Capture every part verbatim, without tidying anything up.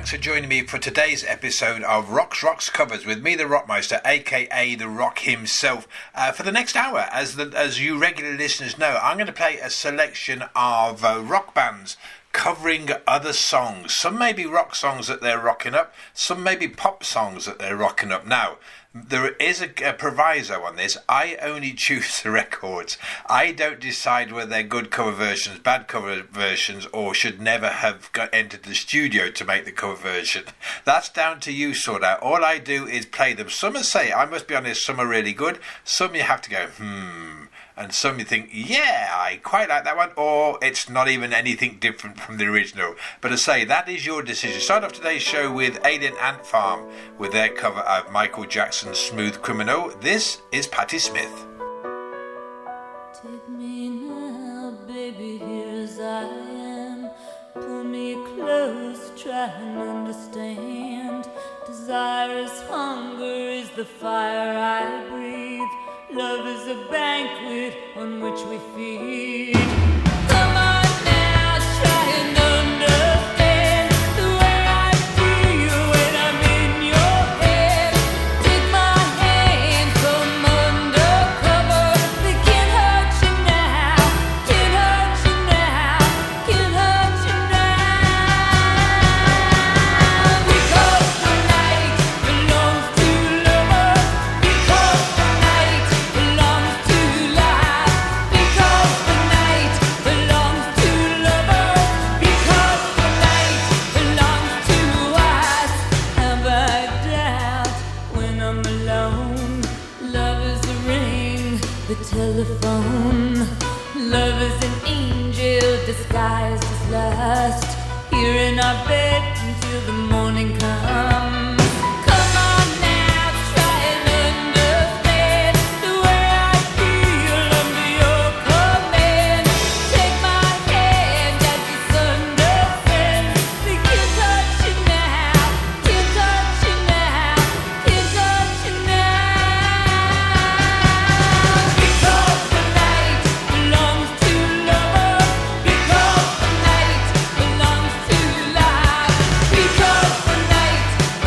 thanks for joining me for today's episode of Rocks Rocks Covers with me, the Rockmeister, aka the Rock himself. Uh, for the next hour, as the, as you regular listeners know, I'm going to play a selection of uh, rock bands covering other songs. Some may be rock songs that they're rocking up, some may be pop songs that they're rocking up. Now, there is a, a proviso on this. I only choose the records. I don't decide whether they're good cover versions, bad cover versions, or should never have got entered the studio to make the cover version. That's down to you, sort out. All I do is play them. Some are say, I must be honest, some are really good. Some you have to go, hmm. And some you think, yeah, I quite like that one, or it's not even anything different from the original. But I say, that is your decision. Start off today's show with Alien Ant Farm with their cover of Michael Jackson's Smooth Criminal. This is Patti Smith. Take me now, baby, here as I am. Pull me close, try and understand. Desire is hunger, is the fire I breathe. Love is a banquet on which we feed. Come on now, try and understand the way I feel when I'm in your head. Take my hand, come undercover. They can't hurt you now, can't hurt you now, can't hurt you now. Because the night belongs to lovers. Because the night belongs to life, because the night belongs to lovers, because the night belongs to us. Have I doubt when I'm alone? Love is the ring, the telephone. Love is an angel disguised as lust. Here in our bed until the morning comes. Come on now, try and understand the way I feel under your command. Take my hand as the sun descends. They can't touch you now, can't touch you now, can't touch you now. Because the night belongs to lovers, because the night belongs to life, because the night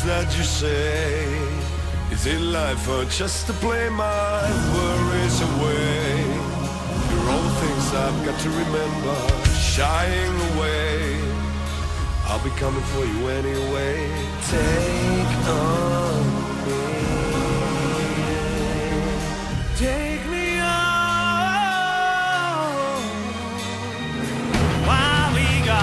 that you say? Is it life or just to play my worries away? You're all things I've got to remember, shying away. I'll be coming for you anyway. Take on me. Take me on while we go.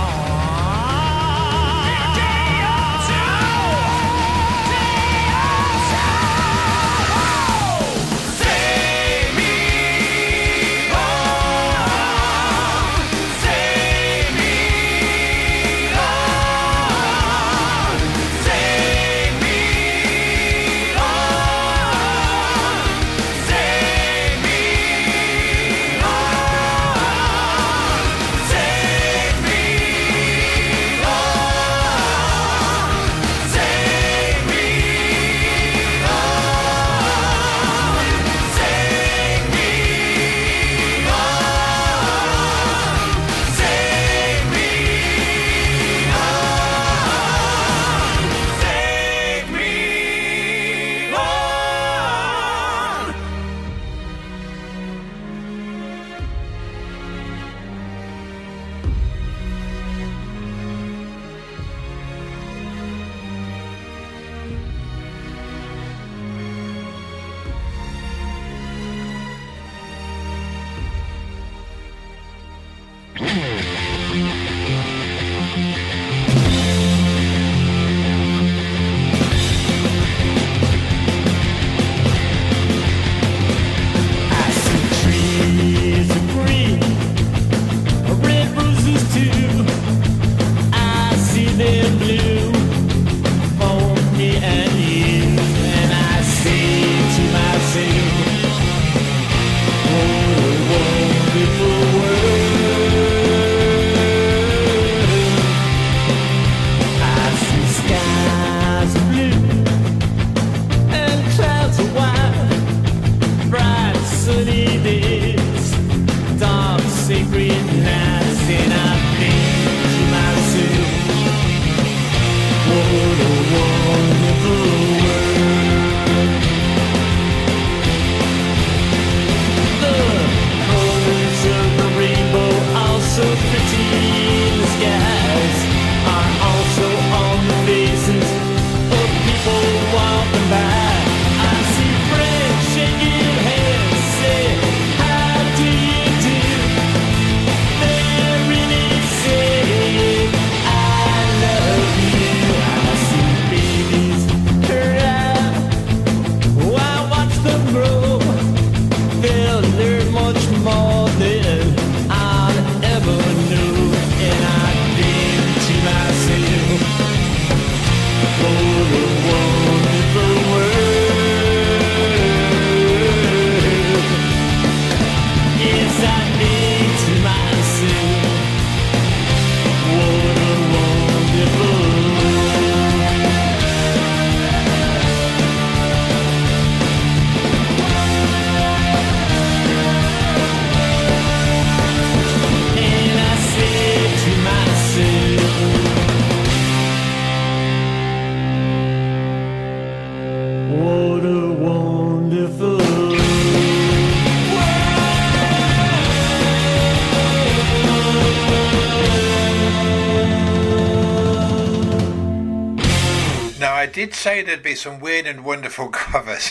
I did say there'd be some weird and wonderful covers.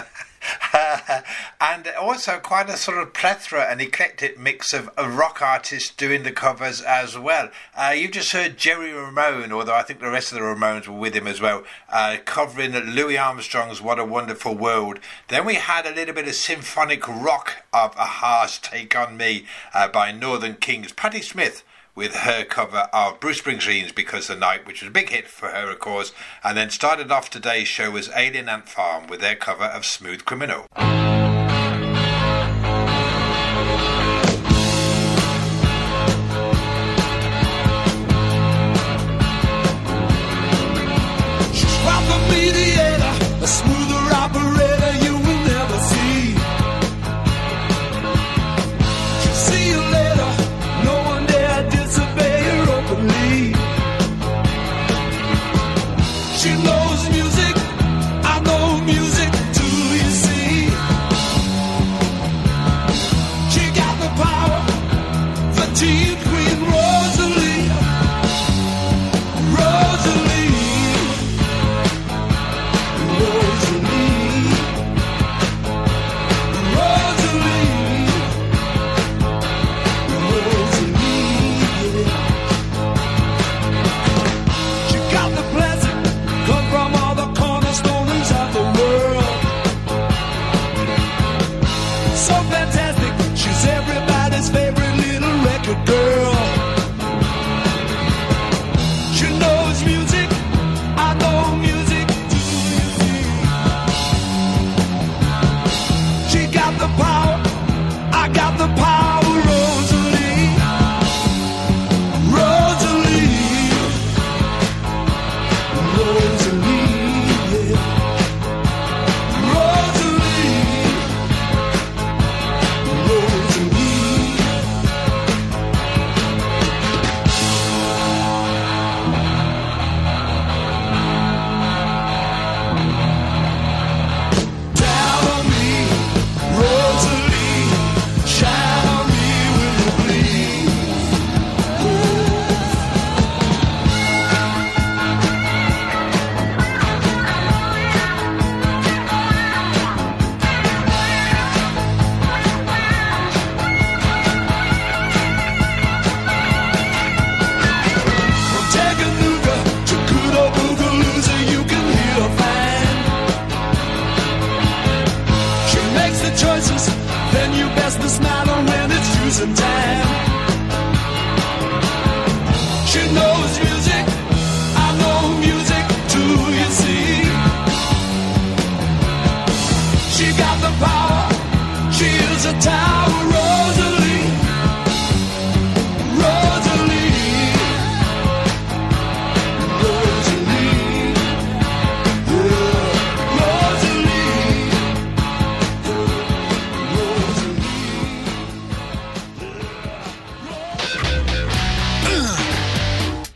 And also quite a sort of plethora and eclectic mix of, of rock artists doing the covers as well. Uh, you've just heard Jerry Ramone, although I think the rest of the Ramones were with him as well, uh, covering Louis Armstrong's What a Wonderful World. Then we had a little bit of symphonic rock of Aha's Take on Me uh, by Northern Kings. Patti Smith with her cover of Bruce Springsteen's Because the Night, which was a big hit for her, of course, and then started off today's show as Alien Ant Farm with their cover of Smooth Criminal. She's quite the mediator, a smoother operator you will never see. She'll see you later, no one dare disobey her openly. She knows a girl. She knows music, I know music too, you see. She got the power, I got the power, Rosalie. Rosalie. Rosalie, yeah. Rosalie. Rosalie. Down on me, Rosalie. Shine on me, will you please? From Chattanooga to Kudo Boogalooza, you can hear her fine. She makes the choices, then you best to smile on when it's choosing time. She knows music, I know music too, you see. She got the power, she is a tower, Rosalie. Rosalie. Rosalie. Yeah. Rosalie. Rosalie.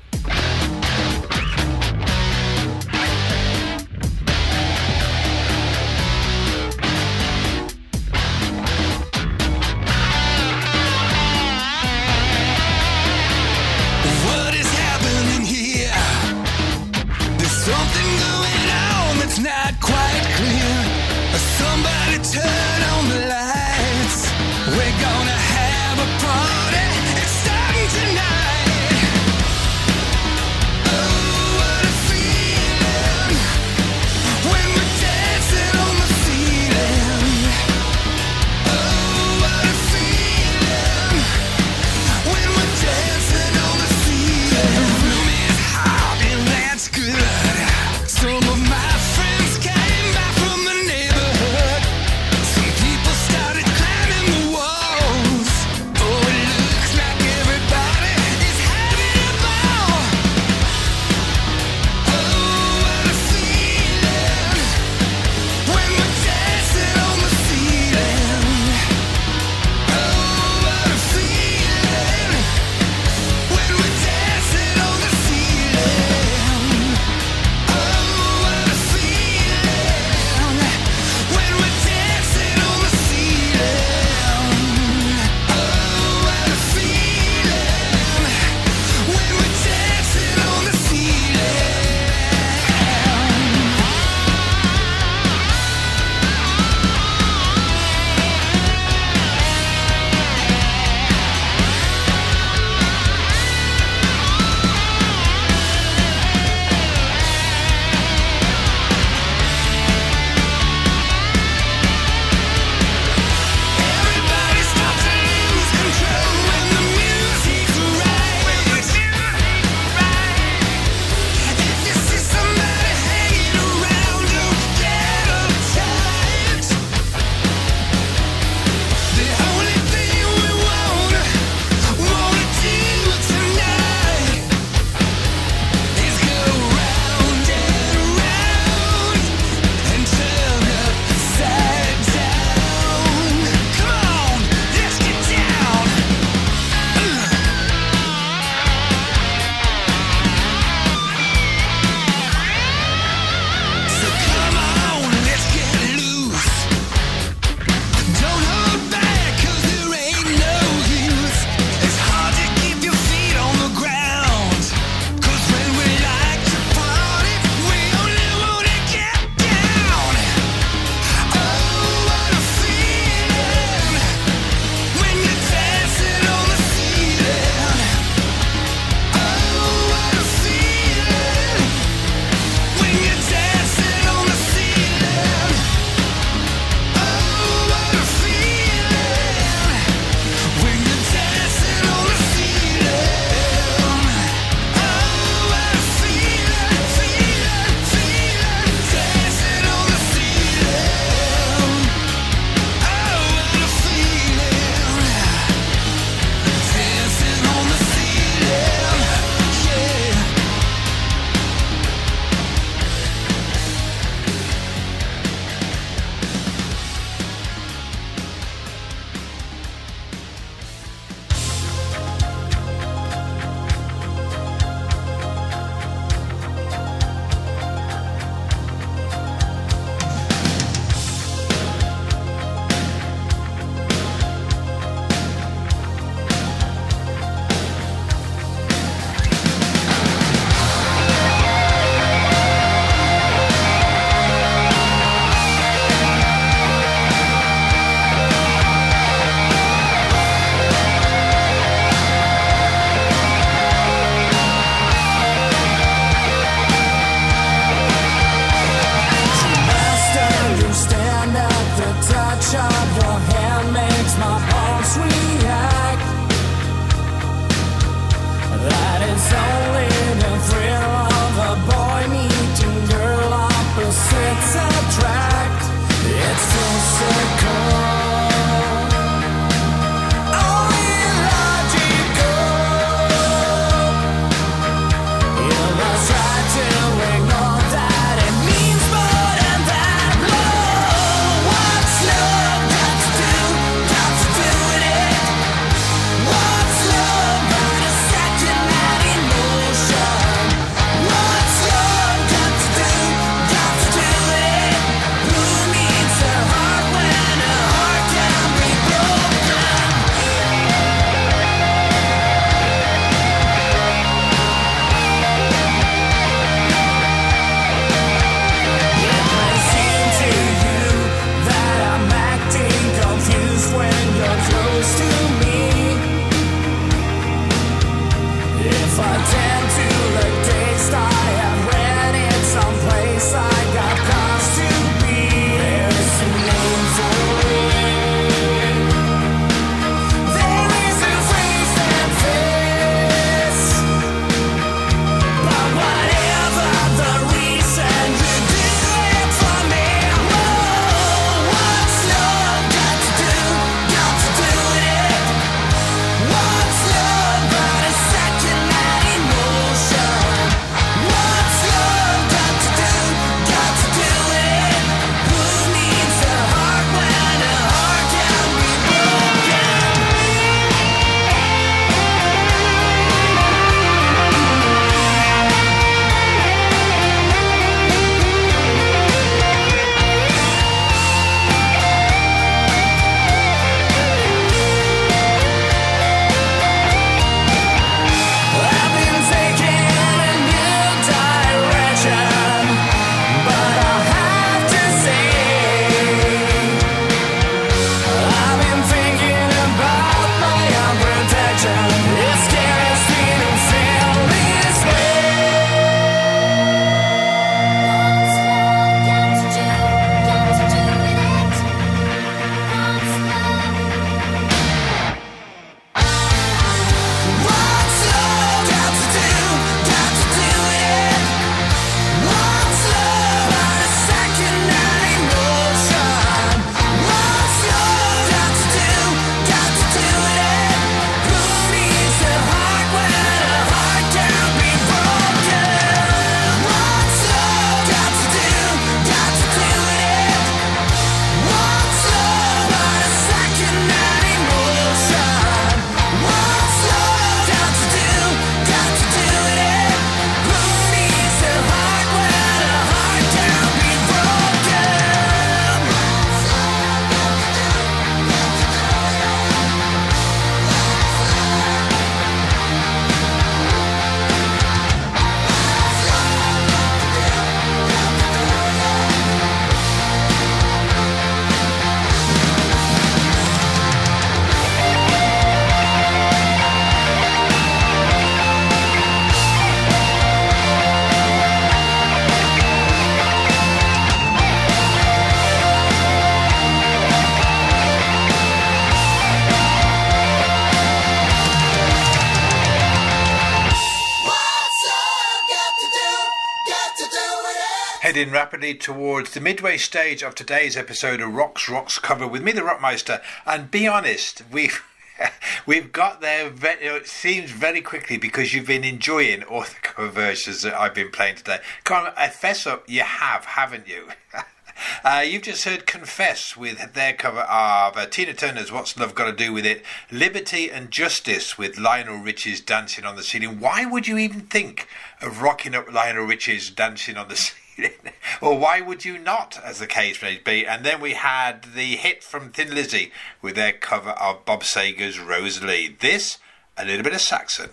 Heading rapidly towards the midway stage of today's episode of Rocks Rocks Cover with me, the Rockmeister. And be honest, we've we've got there. Very, it seems very quickly because you've been enjoying all the cover versions that I've been playing today. Come on, I fess up, you have, haven't you? Uh, you've just heard Confess with their cover of uh, Tina Turner's What's Love Got to Do With It, Liberty and Justice with Lionel Richie's Dancing on the Ceiling. Why would you even think of rocking up Lionel Richie's Dancing on the Ceiling? Or why would you not, as the case may be? And then we had the hit from Thin Lizzy with their cover of Bob Seger's Rosalie. This, a little bit of Saxon.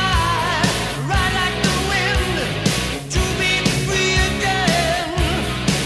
Right like the wind, to be free again.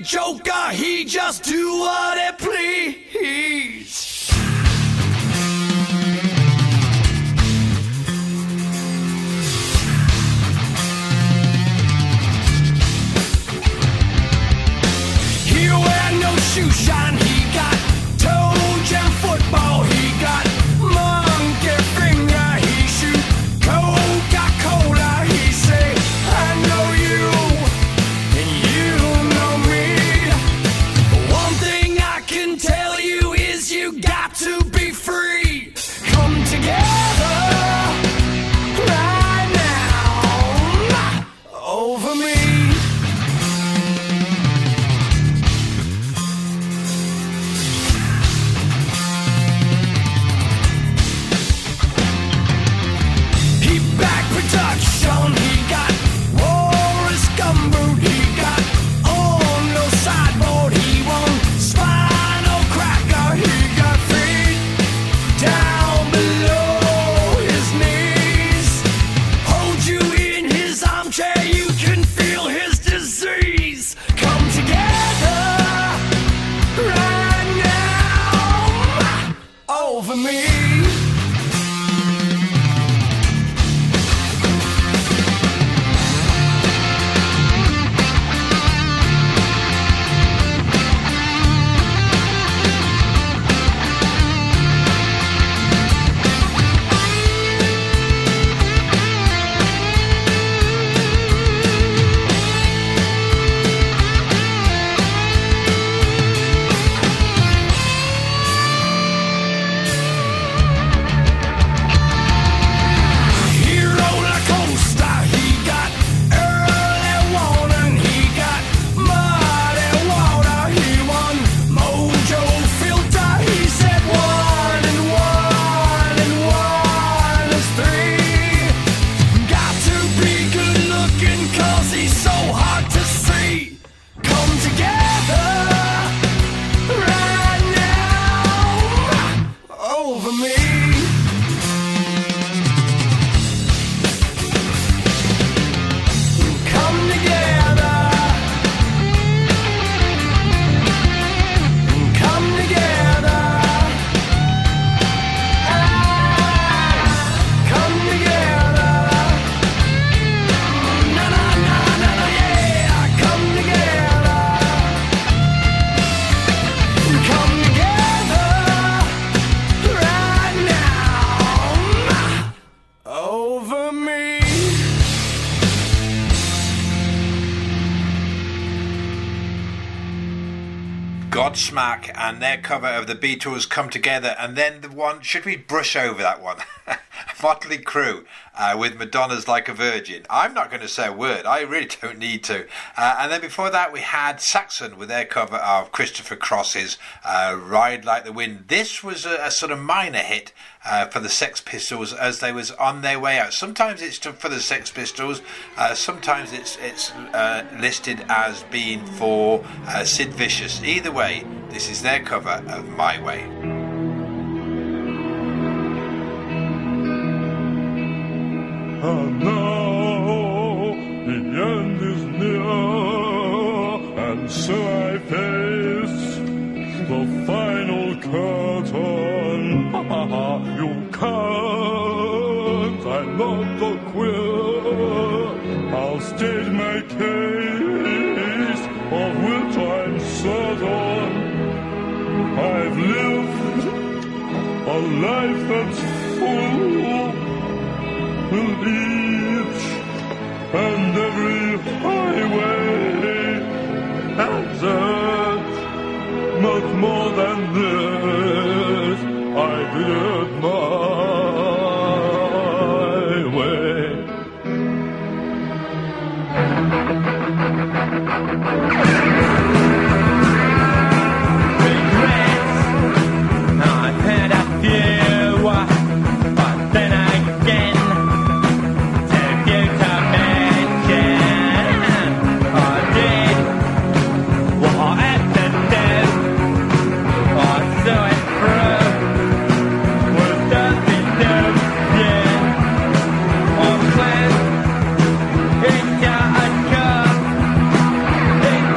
joker, he just do what he please. He wear no shoe shine, he got toe jam football, he got monkey finger, he shoot Coca-Cola, he say, I know you, and you know me. One thing I can tell you is you got to be free. Come together right now over me. Production, he got Morris gumboot, he got on no sideboard, he won spinal cracker, he got feet down below his knees. Hold you in his armchair, you can feel his disease. Come together right now over me. Godsmack and their cover of the Beatles' Come Together, and then the one, should we brush over that one? Motley Crue uh, with Madonna's Like a Virgin. I'm not going to say a word, I really don't need to. Uh, and then before that we had Saxon with their cover of Christopher Cross's uh, Ride Like the Wind. This was a, a sort of minor hit uh, for the Sex Pistols as they was on their way out. Sometimes it's to, for the Sex Pistols, uh, sometimes it's it's uh, listed as being for uh, Sid Vicious. Either way, this is their cover of My Way. And now the end is near, and so I face the final curtain. You can't, I'm not the queer. I'll state my case, of which I'm certain. I've lived a life that's full. Will each and every highway answered much more than this. I did it my way. Regrets, I've had a few, but then again. It's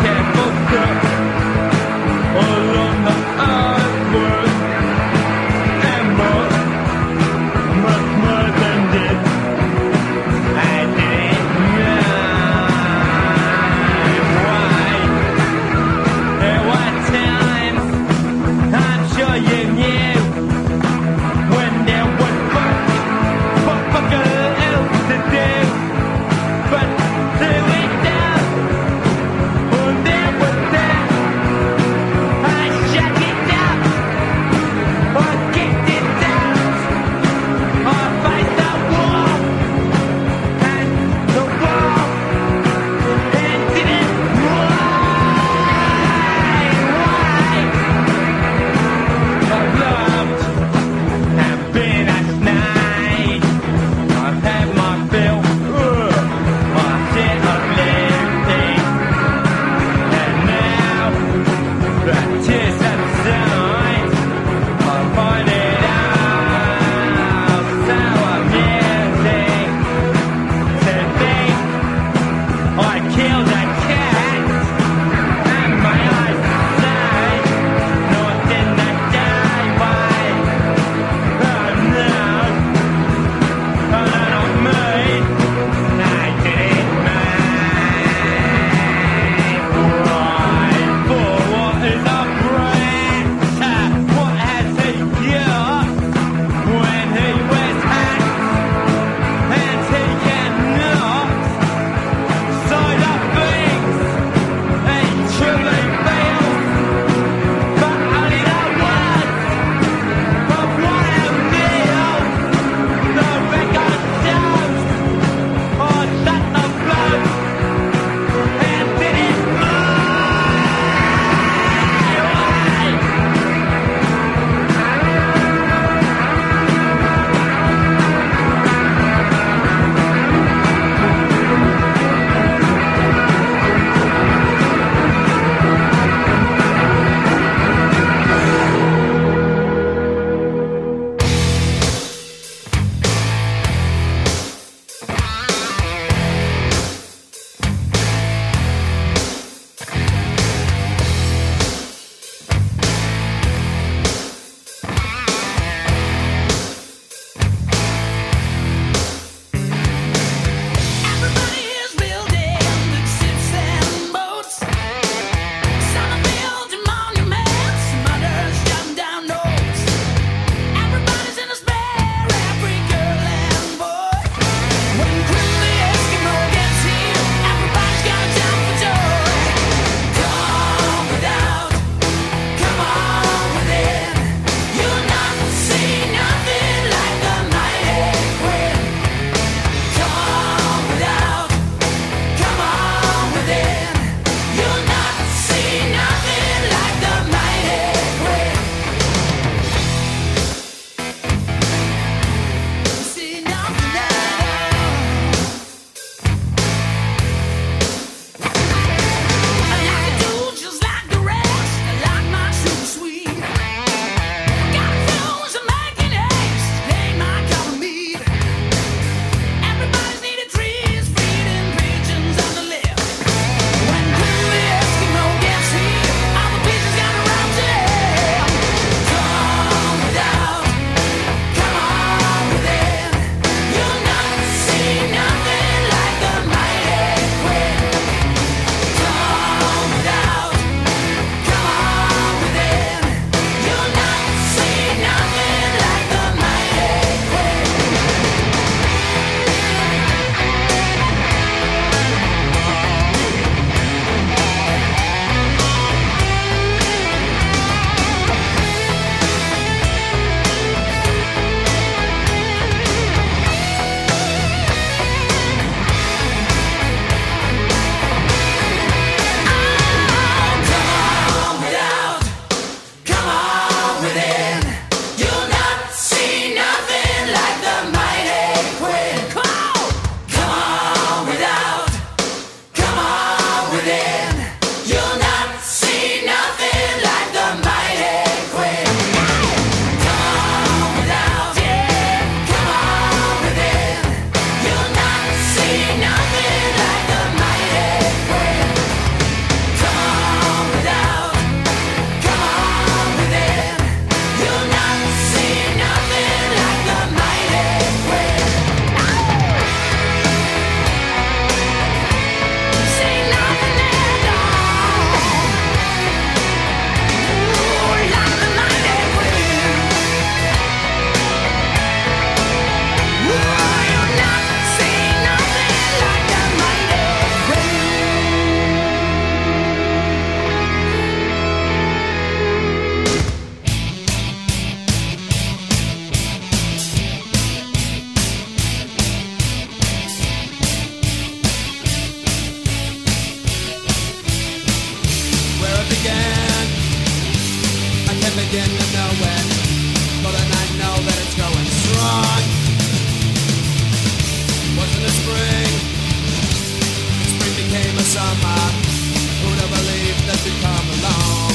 summer. Who'd have believed that you'd come along?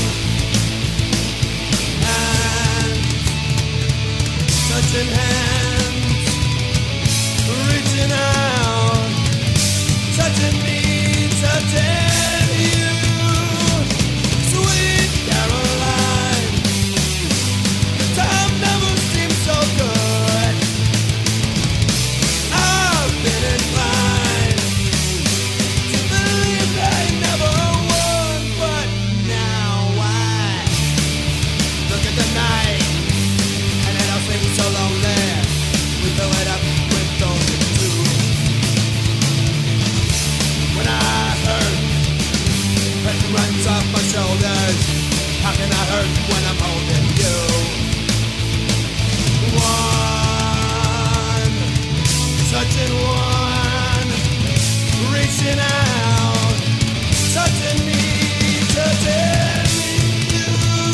Hands, touching hands, reaching out, touching me, touching you. Sweet Caroline, the time never seemed so good. I've been inclined to believe they never would, but now I look at the night and it all seems so lonely. We fill it up with only two. When I hurt, pressure runs off my shoulders. How can I hurt when I'm holding you? One, touching one, reaching out, touching me, touching you.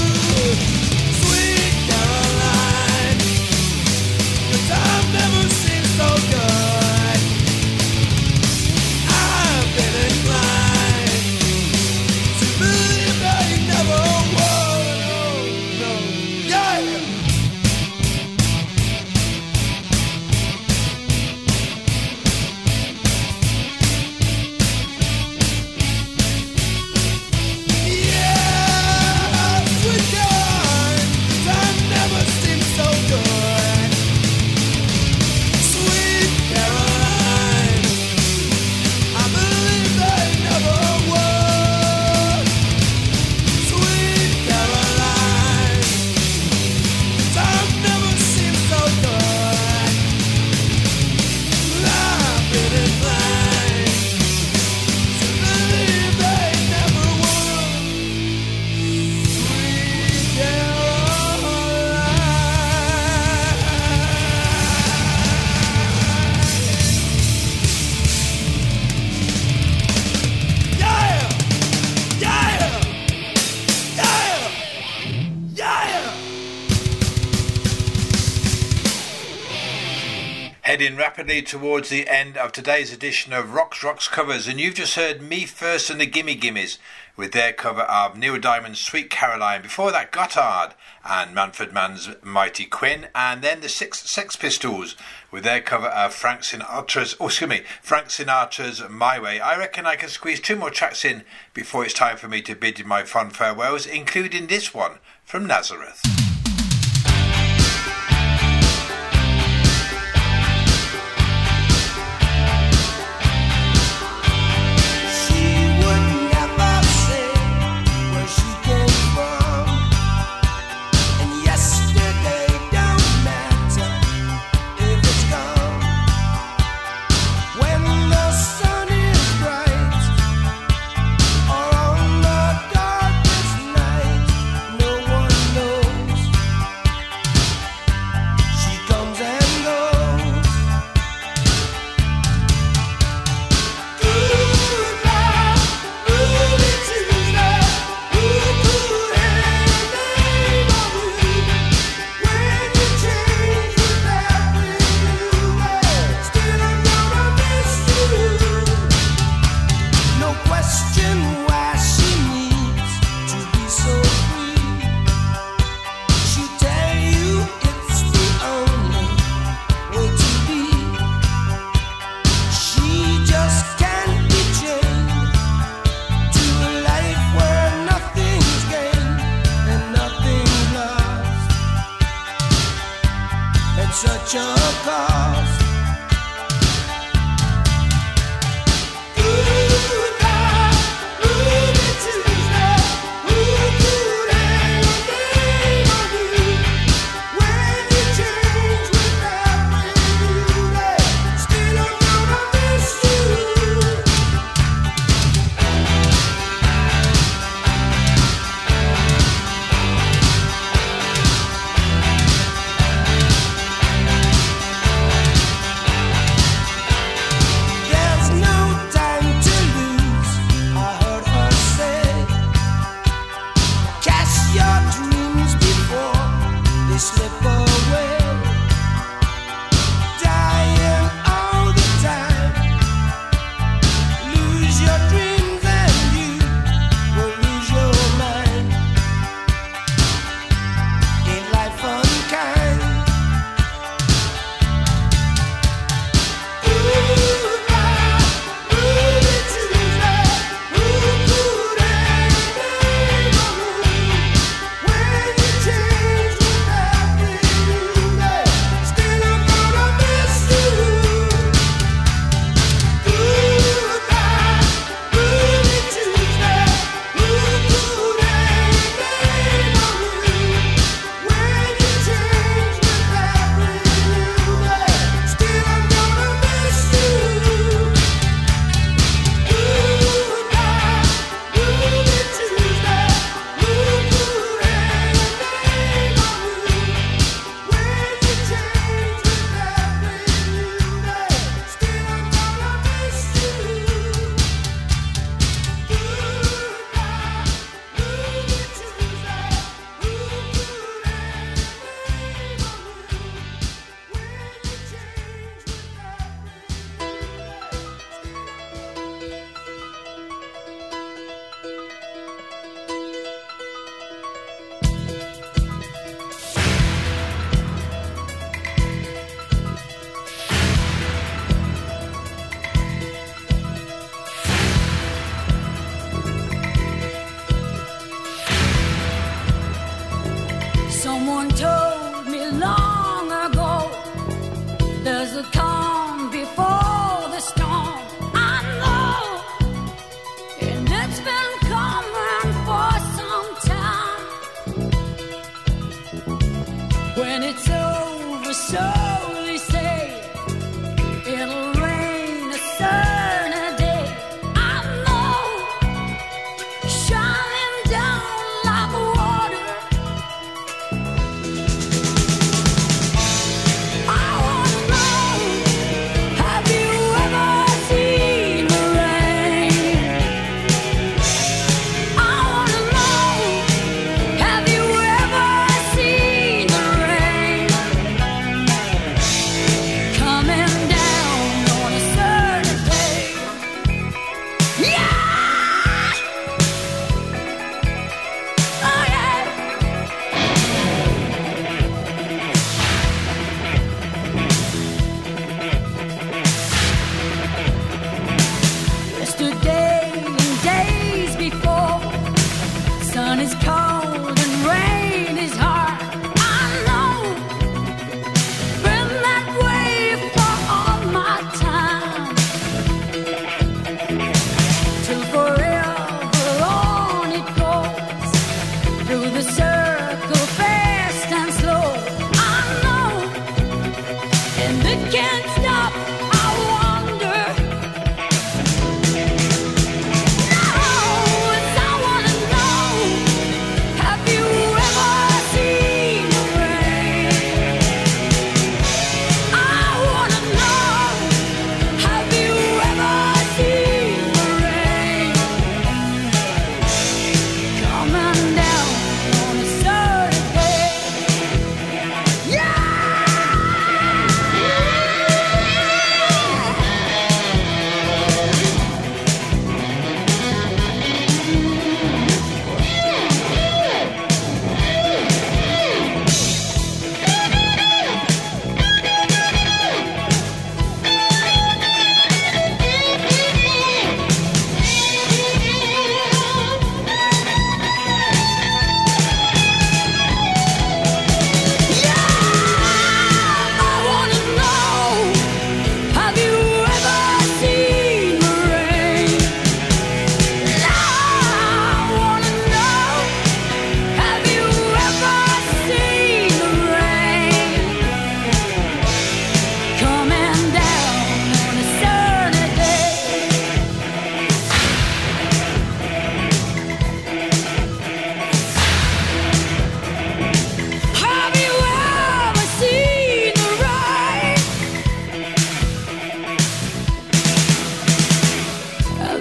Sweet Caroline, the time never seems so good. I've been inclined to believe they never would. Oh, no, yeah. Yeah, sweet Caroline, time never seems so good. Sweet Caroline, I believe they never would. Sweet Caroline, time never seems so good. I've been inclined to believe they never would. Sweet Caroline. Yeah! Yeah! Yeah! Yeah! Heading rapidly towards the end of today's edition of Rocks Rocks Covers, and you've just heard Me First and the Gimme Gimmes with their cover of Neil Diamond's Sweet Caroline. Before that, Gotthard and Manfred Mann's Mighty Quinn, and then the Six Sex Pistols with their cover of Frank Sinatra's, oh, excuse me, Frank Sinatra's My Way. I reckon I can squeeze two more tracks in before it's time for me to bid you my fond farewells, including this one from Nazareth. She would never say where she came from, and yesterday don't matter if it's gone. When the sun is bright, or on the darkest night, no one knows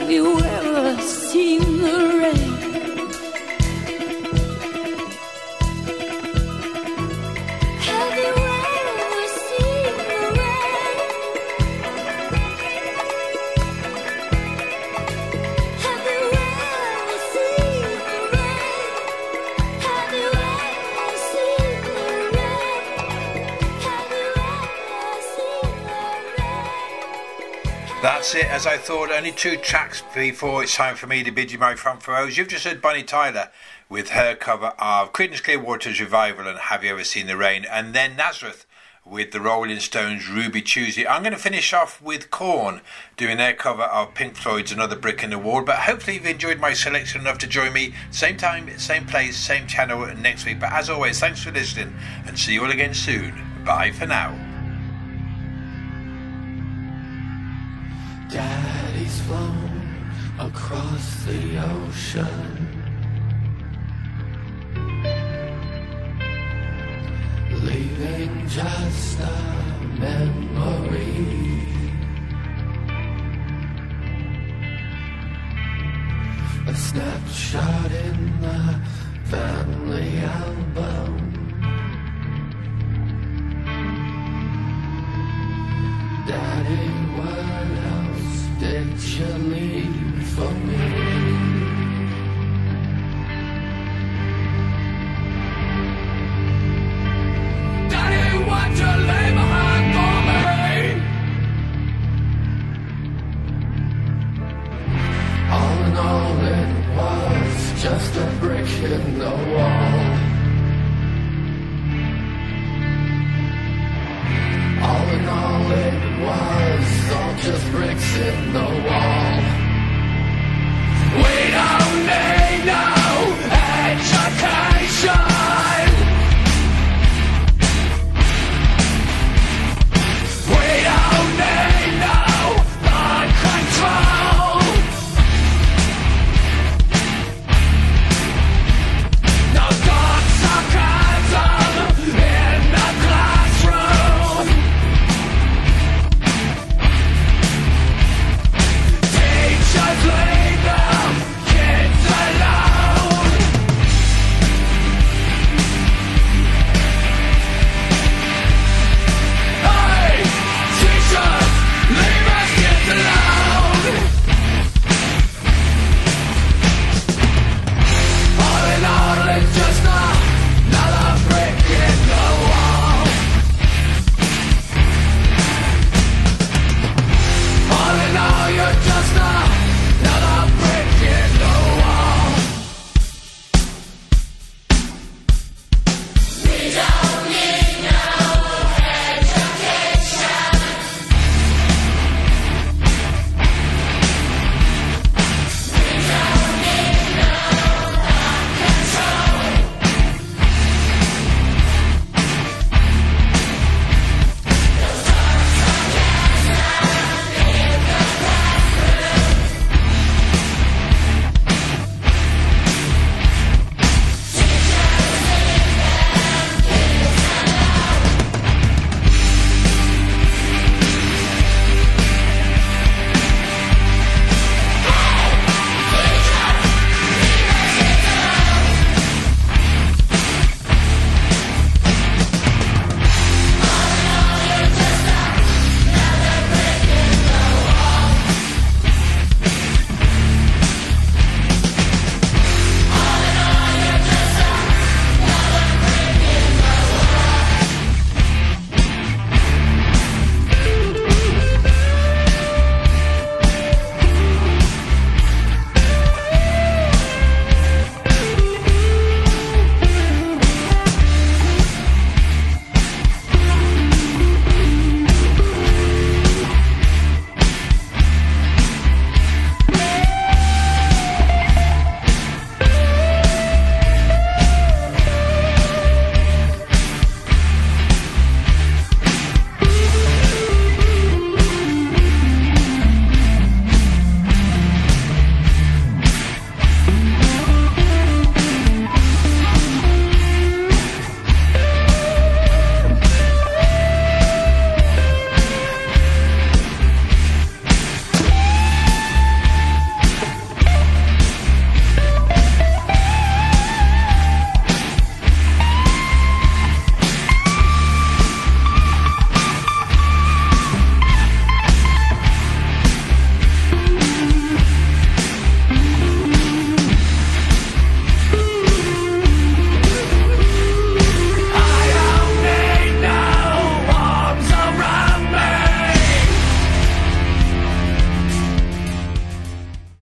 Have you ever seen the rain? Have you ever seen the rain? Have you ever seen the rain? Have you ever seen the rain? Have you ever seen the rain? That's it, as I thought. Only two tracks before it's time for me to bid you my front for Rose. You've just heard Bonnie Tyler with her cover of Creedence Clearwater's Revival and Have You Ever Seen the Rain, and then Nazareth with the Rolling Stones' Ruby Tuesday. I'm going to finish off with Korn doing their cover of Pink Floyd's Another Brick in the Wall, but hopefully you've enjoyed my selection enough to join me same time, same place, same channel next week. But as always, thanks for listening and see you all again soon. Bye for now. Daddy's flown across the ocean, leaving just a memory. A snapshot in the family album. Daddy, what else did you leave for me? Daddy, what you leave behind for me? All in all, it was just a brick in the wall. All in all, it was all just bricks in the